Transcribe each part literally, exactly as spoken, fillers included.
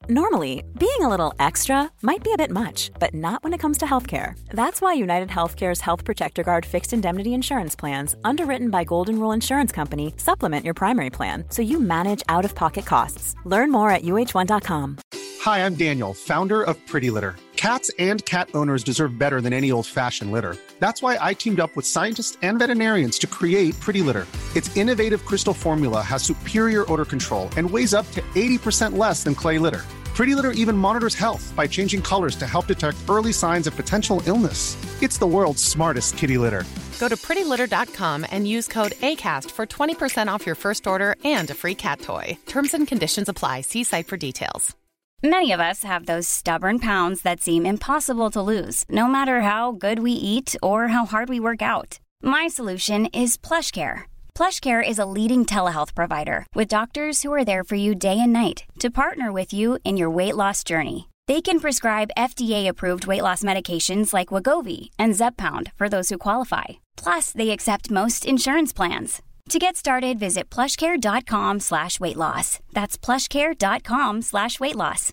Normally, being a little extra might be a bit much, but not when it comes to healthcare. That's why United Healthcare's Health Protector Guard fixed indemnity insurance plans, underwritten by Golden Rule Insurance Company, supplement your primary plan so you manage out-of-pocket costs. Learn more at U H one dot com. Hi, I'm Daniel, founder of Pretty Litter. Cats and cat owners deserve better than any old-fashioned litter. That's why I teamed up with scientists and veterinarians to create Pretty Litter. Its innovative crystal formula has superior odor control and weighs up to eighty percent less than clay litter. Pretty Litter even monitors health by changing colors to help detect early signs of potential illness. It's the world's smartest kitty litter. Go to pretty litter dot com and use code ACAST for twenty percent off your first order and a free cat toy. Terms and conditions apply. See site for details. Many of us have those stubborn pounds that seem impossible to lose, no matter how good we eat or how hard we work out. My solution is PlushCare. PlushCare is a leading telehealth provider with doctors who are there for you day and night to partner with you in your weight loss journey. They can prescribe F D A-approved weight loss medications like Wegovy and Zepbound for those who qualify. Plus, they accept most insurance plans. To get started, visit plushcare.com slash weight loss. That's plushcare.com slash weight loss.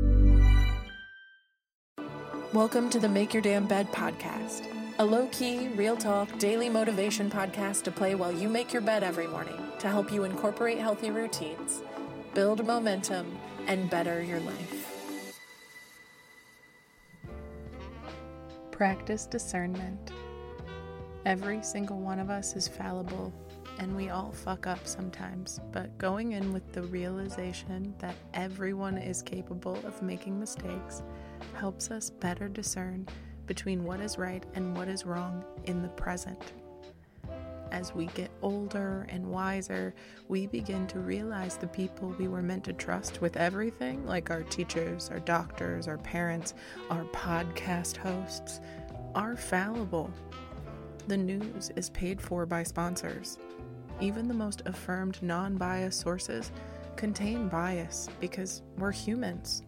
Welcome to the Make Your Damn Bed podcast, a low-key, real talk, daily motivation podcast to play while you make your bed every morning to help you incorporate healthy routines, build momentum, and better your life. Practice discernment. Every single one of us is fallible, and we all fuck up sometimes, but going in with the realization that everyone is capable of making mistakes helps us better discern between what is right and what is wrong in the present. As we get older and wiser, we begin to realize the people we were meant to trust with everything, like our teachers, our doctors, our parents, our podcast hosts, are fallible. The news is paid for by sponsors. Even the most affirmed non-biased sources contain bias because we're humans.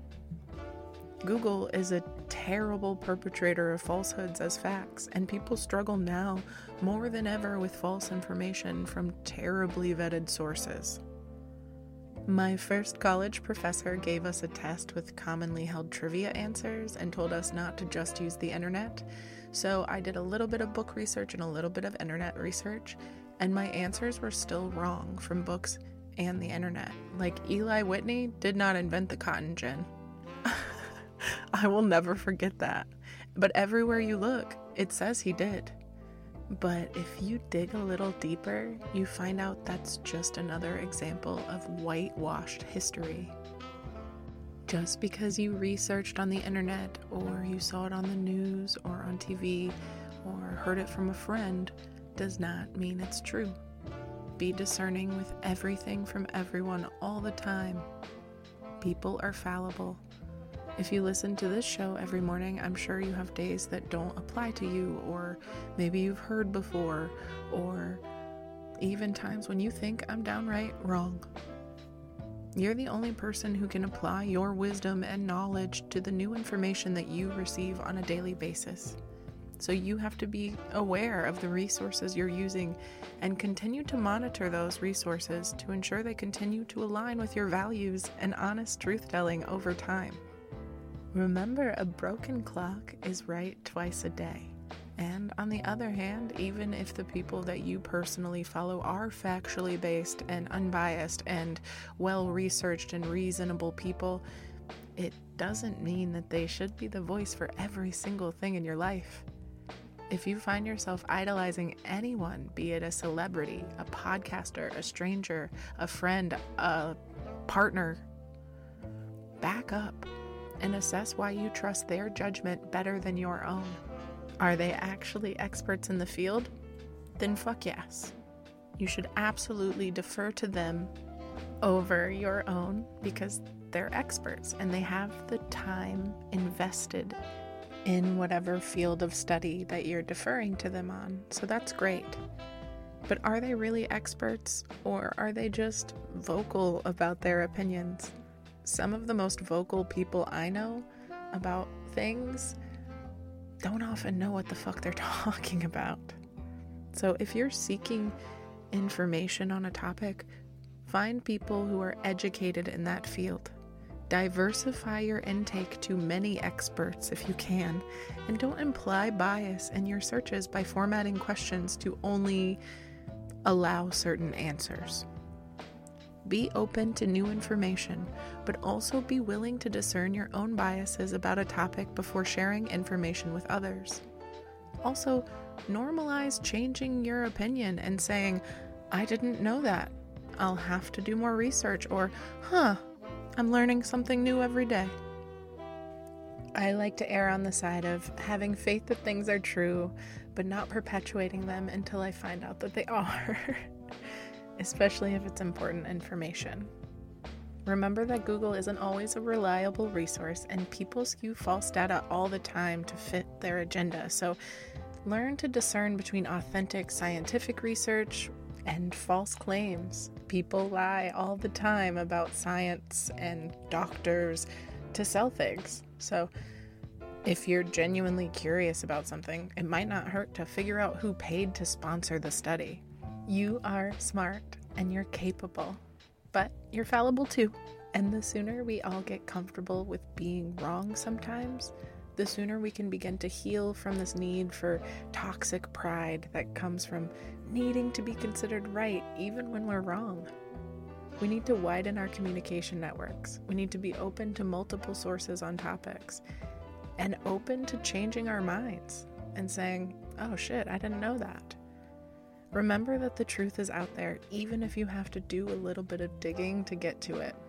Google is a terrible perpetrator of falsehoods as facts, and people struggle now more than ever with false information from terribly vetted sources. My first college professor gave us a test with commonly held trivia answers and told us not to just use the internet, so I did a little bit of book research and a little bit of internet research, and my answers were still wrong from books and the internet. Like, Eli Whitney did not invent the cotton gin. I will never forget that. But everywhere you look, it says he did. But if you dig a little deeper, you find out that's just another example of whitewashed history. Just because you researched on the internet, or you saw it on the news, or on T V, or heard it from a friend, does not mean it's true. Be discerning with everything from everyone all the time. People are fallible. If you listen to this show every morning, I'm sure you have days that don't apply to you, or maybe you've heard before, or even times when you think I'm downright wrong. You're the only person who can apply your wisdom and knowledge to the new information that you receive on a daily basis. So you have to be aware of the resources you're using and continue to monitor those resources to ensure they continue to align with your values and honest truth-telling over time. Remember, a broken clock is right twice a day. And on the other hand, even if the people that you personally follow are factually based and unbiased and well-researched and reasonable people, it doesn't mean that they should be the voice for every single thing in your life. If you find yourself idolizing anyone, be it a celebrity, a podcaster, a stranger, a friend, a partner, back up and assess why you trust their judgment better than your own. Are they actually experts in the field? Then fuck yes. You should absolutely defer to them over your own because they're experts and they have the time invested in whatever field of study that you're deferring to them on. So that's great. But are they really experts, or are they just vocal about their opinions? Some of the most vocal people I know about things don't often know what the fuck they're talking about. So if you're seeking information on a topic, find people who are educated in that field. Diversify your intake to many experts if you can, and don't imply bias in your searches by formatting questions to only allow certain answers. Be open to new information, but also be willing to discern your own biases about a topic before sharing information with others. Also, normalize changing your opinion and saying, I didn't know that. I'll have to do more research, or, huh, I'm learning something new every day. I like to err on the side of having faith that things are true, but not perpetuating them until I find out that they are. Especially if it's important information. Remember that Google isn't always a reliable resource, and people skew false data all the time to fit their agenda. So learn to discern between authentic scientific research and false claims. People lie all the time about science and doctors to sell things. So if you're genuinely curious about something, it might not hurt to figure out who paid to sponsor the study. You are smart and you're capable, but you're fallible too. And the sooner we all get comfortable with being wrong sometimes, the sooner we can begin to heal from this need for toxic pride that comes from needing to be considered right even when we're wrong. We need to widen our communication networks. We need to be open to multiple sources on topics and open to changing our minds and saying, oh shit, I didn't know that. Remember that the truth is out there, even if you have to do a little bit of digging to get to it.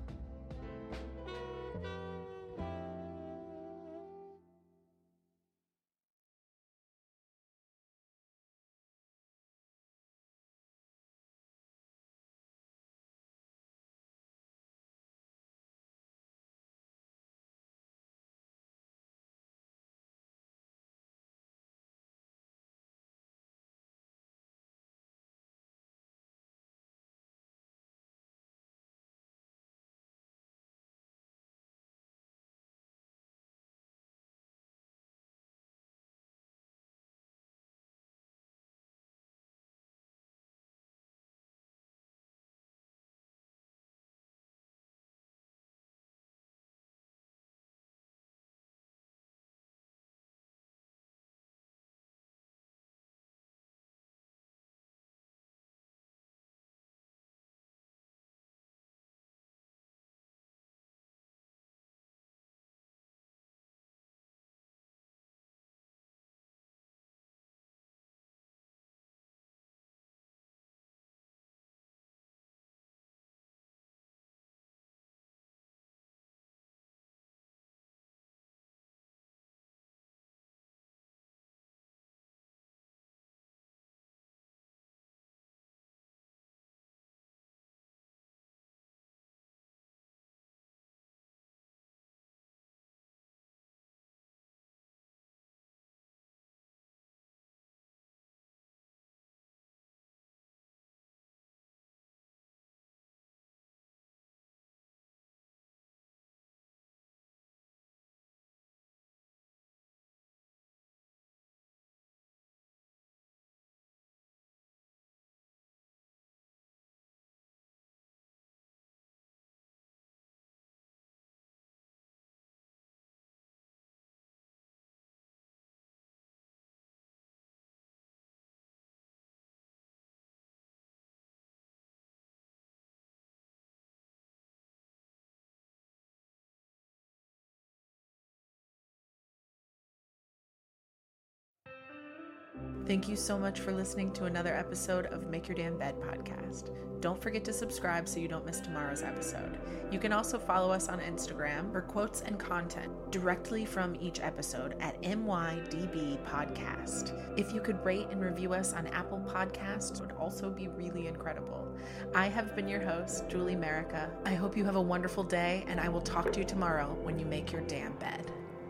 Thank you so much for listening to another episode of Make Your Damn Bed podcast. Don't forget to subscribe so you don't miss tomorrow's episode. You can also follow us on Instagram for quotes and content directly from each episode at M Y D B Podcast. If you could rate and review us on Apple Podcasts, it would also be really incredible. I have been your host, Julie Merica. I hope you have a wonderful day, and I will talk to you tomorrow when you make your damn bed.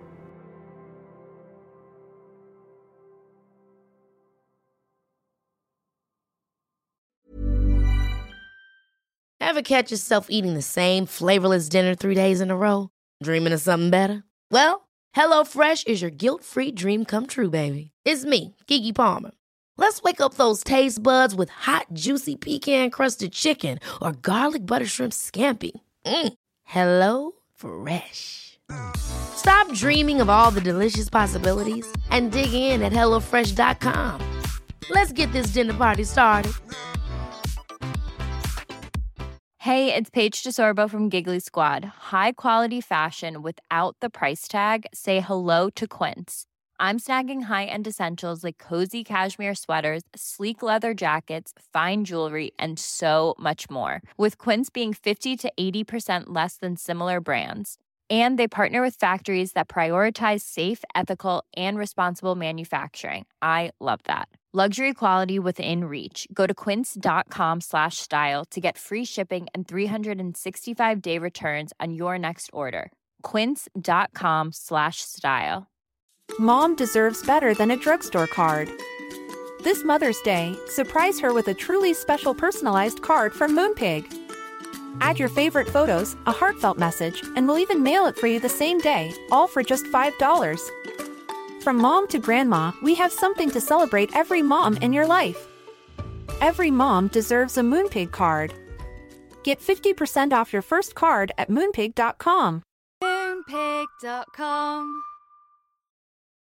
Ever catch yourself eating the same flavorless dinner three days in a row? Dreaming of something better? Well, HelloFresh is your guilt-free dream come true, baby. It's me, Keke Palmer. Let's wake up those taste buds with hot, juicy pecan-crusted chicken or garlic butter shrimp scampi. Mm. Hello Fresh. Stop dreaming of all the delicious possibilities and dig in at hello fresh dot com. Let's get this dinner party started. Hey, it's Paige DeSorbo from Giggly Squad. High quality fashion without the price tag. Say hello to Quince. I'm snagging high-end essentials like cozy cashmere sweaters, sleek leather jackets, fine jewelry, and so much more. With Quince being fifty to eighty percent less than similar brands. And they partner with factories that prioritize safe, ethical, and responsible manufacturing. I love that. Luxury quality within reach. Go to quince.com slash style to get free shipping and three sixty-five day returns on your next order. Quince.com slash style. Mom deserves better than a drugstore card. This Mother's Day, surprise her with a truly special personalized card from Moonpig. Add your favorite photos, a heartfelt message, and we'll even mail it for you the same day, all for just five dollars. From mom to grandma, we have something to celebrate every mom in your life. Every mom deserves a Moonpig card. Get fifty percent off your first card at moonpig dot com. Moonpig dot com